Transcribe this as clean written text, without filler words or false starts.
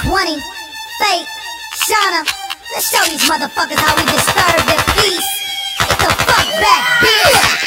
20, Fate, Shauna. Let's show these motherfuckers how we disturb their peace. Get the fuck back, bitch.